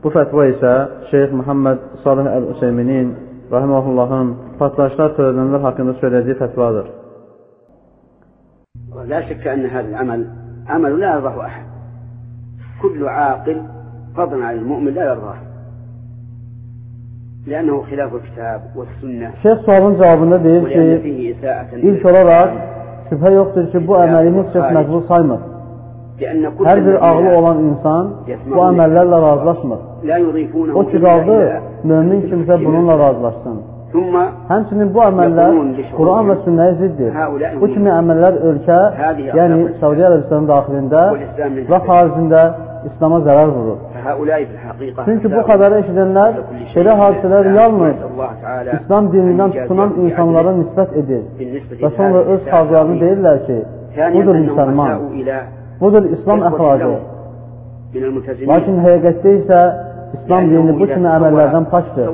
Bu fətva isə Şeyx Muhammed Salih Əl-Üseyminin rahimehullahın partlayışlar törədənlər haqqında söylediği fətvadır. لا شك أن هذا العمل عمل لا يرضاه أحد. كل عاقل فضلا عن المؤمن لا يرضاه. لأنه خلاف الكتاب والسنة. Şeyh sualın cevabında deyir ki, ilk olarak şüphe yoktur ki bu əməli heç kəs məqbul saymır. Hər bir ağlı olan insan bu əməllərlə razılaşmır. O ki qaldı, mümin kimsə bununla razılaşsın. Həmçinin bu əməllər Quran və sünnəyə ziddir. Bu kimi əməllər ölkə, yəni Səudi Ərəbistanın daxilində və xaricində İslam'a zərər vurur. Çünki bu xəbəri eşidənlər belə hadisələr yalnız İslam dinindən tutunan insanlara nisbət edir və sonra öz xalqlarını deyirlər ki, budur müsəlman, budur İslam əxlaqı. Lakin həqiqətdə isə İslam dini bu kimi əməllərdən paçdır.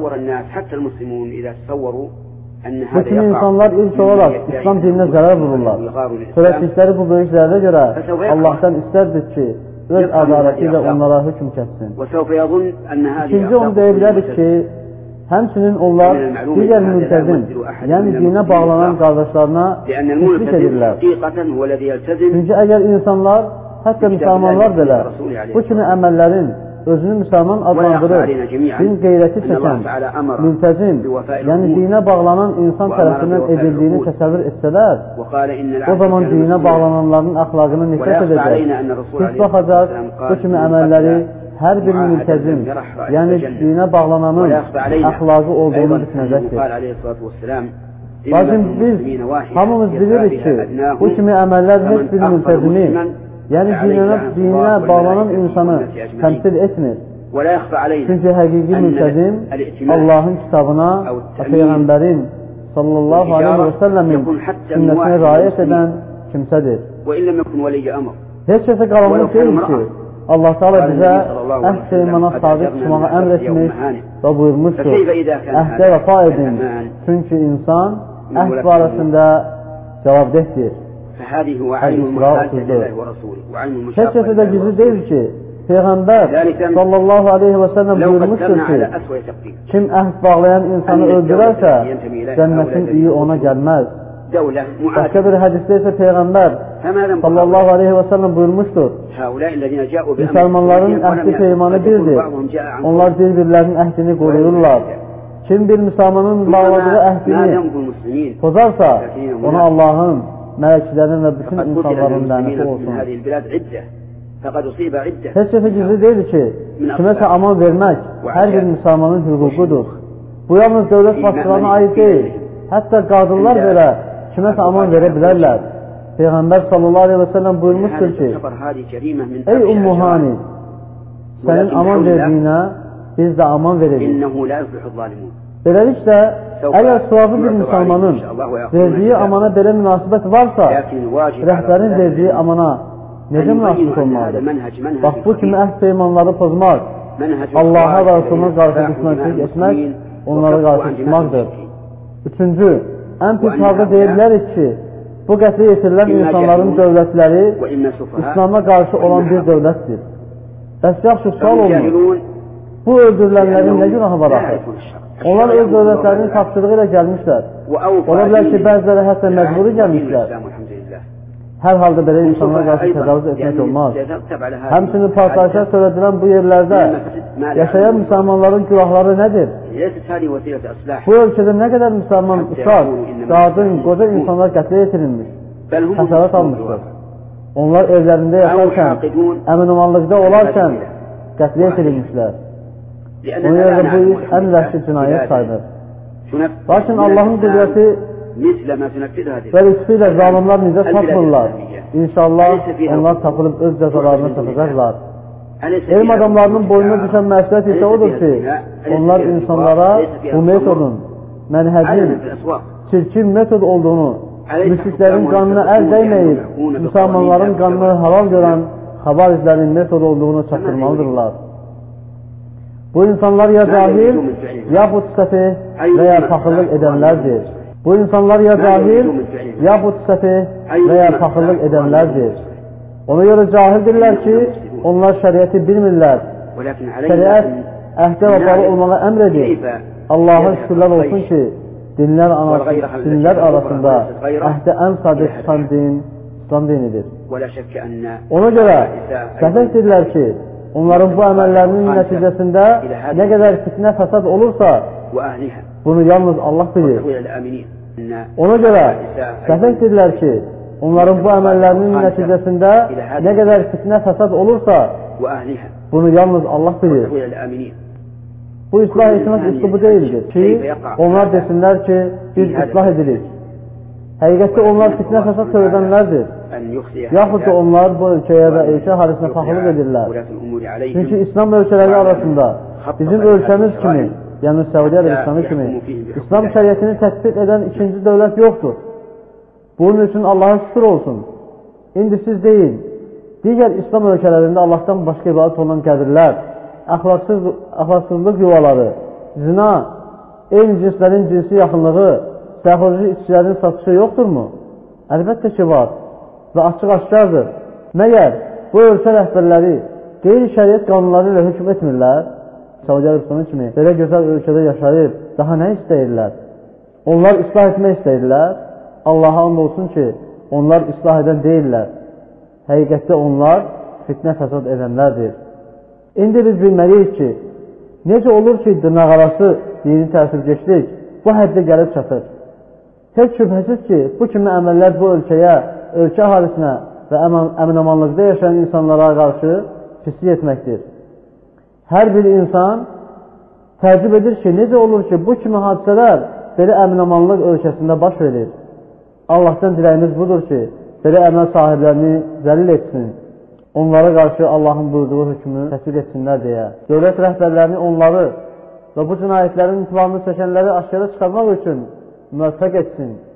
Bu kimi insanlar ilk olaraq İslam dininə zərər vururlar. Törətdikləri bu böyük zərərə görə Allah'tan istərdir ki, öz ədaləti ilə onlara hüküm kəssin. İkinci onu deyə bilərik ki, həmçinin onlar digər mültəzim, yəni dinə bağlanan qardaşlarına müşrik edirlər. Çünki əgər insanlar, hətta müsəlmanlar belə bu kimi əməllərin özünü müsəlman adlandırır, din qeyrəti çəkən, mültəzim, yəni dinə bağlanan insan tərəfindən edildiyini təsəvvür etsələr, o zaman dinə bağlananların əxlaqını nifrət edəcək. Biz baxacaq, bu kimi əməlləri hər bir mültəzim, yəni dinə bağlananın əxlaqı olduğunu düşünəcəkdir. Lakin biz hamımız bilirik ki, bu kimi əməllər heç bir mültəzimi, yəni dinə bağlanan insanı təmsil etmir. Çünki həqiqi mültəzim Allahın kitabına və Peyğəmbərin sallallahu aleyhi və səlləmin sünnətinə riayət edən kimsədir. Heç kəsə qaranlıq deyil ki, Allah Teala bizə əhd peymana sadiq çıxmağa əmr etmiş və buyurmuşdur, əhdə vəfa edin. Çünki insan əhd barəsində cavabdehdir. Heç kəsə də gizli deyil ki, Peyğəmbər sallallahu aleyhi və səlləm buyurmuşdur ki, kim əhd bağlayan insanı öldürərsə, cənnətin iyi ona gəlməz. Başqa bir hədisdə isə Peyğəmbər sallallahu aleyhi və səlləm buyurmuşdur, müsəlmanların əhdi peymanı birdir, onlar bir-birlərinin əhdini qoruyurlar. Kim bir müsəlmanın bağladığı əhdini pozarsa, ona Allahın, mələklərin və bütün insanların lənəti olsun. Heç kəsə gizli deyil ki, kiməsə aman vermək hər bir müsəlmanın hüququdur. Bu yalnız dövlət başçılarına aid deyil, hətta qadınlar belə kiməsə aman verə bilərlər. Peyğəmbər sallallahu aleyhi və səlləm buyurmuşdur ki, ey Ummuhani, sənin aman verdiyinə biz də aman veririk. Beləliklə, əgər suafı bir müsəlmanın verdiyi amana belə münasibət varsa, rəhbərin verdiyi amana necə münasibət olmalıdır? Bax, bu kimi əhd peymanları pozmaq, Allaha və Rasuluna qarşı düşmənçilik etmək, onlara qarşı çıxmaqdır. Üçüncü, ən pis halda deyə bilərik ki, bu qətlə yetirilən insanların dövlətləri İslam'a qarşı olan bir dövlətdir. Bəs yaxşı sual olmur. Bu öldürülənlərin nə günahı var axı? Onlar öz dövlətlərinin tapşırığı ilə gəlmişlər. Ola bilər ki, bəziləri hətta məcburi gəlmişlər. Hər halda belə insanlara qarşı təcavüz etmək olmaz. Həmçinin partlayışlar törədilən bu yerlərdə yaşayan müsəlmanların günahları nədir? Bu ölkədə nə qədər müsəlman, uşaq, qadın, qoca insanlar qətlə yetirilmiş, xəsarət almışdır. Onlar evlərində yaşarkən, əmin-amanlıqda olarkən qətlə yetirilmişlər. Ona görə də bu iş ən vəhşi cinayət sayılır. Lakin Allahın qüdrəti və lütfü ilə zalimlar necə tapmırlar. İnşallah onlar tapılıb öz cəzalarını çatacaqlar. Elm adamlarının boynuna düşən məsuliyyət isə odur ki, onlar insanlara bu metodun, mənhəcin, çirkin metod olduğunu, müşriklərin qanına əl dəyməyib, müsəlmanların qanını halal görən xabarizlərin metod olduğunu çatdırmalıdırlar. Bu insanlar ya cahil, yaxud səfih və ya paxıllıq edənlərdir. Bu insanlar ya cahil, yaxud səfih və ya paxıllıq edənlərdir. Ona görə cahildirlər ki, onlar şəriəti bilmirlər. Şəriət əhdə vəfalı olmağa əmr edir. Allah'a şükürlər olsun ki, dinlər arasında əhdə ən sadiq çıxan din İslam dinidir. Ona görə səhv edirlər ki, onların bu əməllərinin nəticəsində nə qədər fitnə fəsad olursa, bunu yalnız Allah bilir. Ona görə səhv edirlər ki, onların bu əməllərinin nəticəsində nə qədər fitnə fəsad olursa, bunu yalnız Allah bilir. Bu islah etmək üslubu deyildir ki, onlar desinlər ki, biz islah edirik. Həqiqətdə onlar fitnə fəsad törədənlərdir. Yaxud da onlar bu ölkəyə və ölkə harisinə taxılıq edirlər. Çünki İslam ölkələri arasında bizim ölkəmiz kimi, yəni Səudiyyə Ərəbistanı kimi, İslam şəriətini tətbiq edən ikinci dövlət yoxdur. Bunun üçün Allah'a şükür olsun. İndi siz deyin, digər İslam ölkələrində Allahdan başqa ibadət olunan qədirlər, əxlaqsızlıq yuvaları, zina, eyni cinslərin cinsi yaxınlığı, sərxoşluq içkilərin satışı yoxdurmu? Əlbəttə ki, var və açıq-aşkardır. Məgər bu ölkə rəhbərləri qeyri-şəriət qanunları ilə hökm etmirlər? Səudiyyə Ərəbistanı kimi belə gözəl ölkədə yaşayıb daha nə istəyirlər? Onlar islah etmək istəyirlər. Allah'a and olsun ki, onlar islah edən deyirlər. Həqiqətdə onlar fitnə fəsad edənlərdir. İndi biz bilməliyik ki, necə olur ki, dırnaqarası dini təsirkeşlik bu həddə gəlib çatır. Heç şübhəsiz ki, bu kimi əməllər bu ölkəyə, ölkə ahalisinə və əmin-amanlıqda yaşayan insanlara qarşı pislik etməkdir. Hər bir insan təəccüb edir ki, necə olur ki, bu kimi hadisələr belə əmin-amanlıq ölkəsində baş verir. Allahdan diləyimiz budur ki, belə əməl sahiblərini zəlil etsin, onlara qarşı Allahın buyurduğu hökmü təsir etsinlər deyə. Dövlət rəhbərlərini onları və bu cinayətlərin planını çəkənləri aşkara çıxarmaq üçün müvəffəq etsin.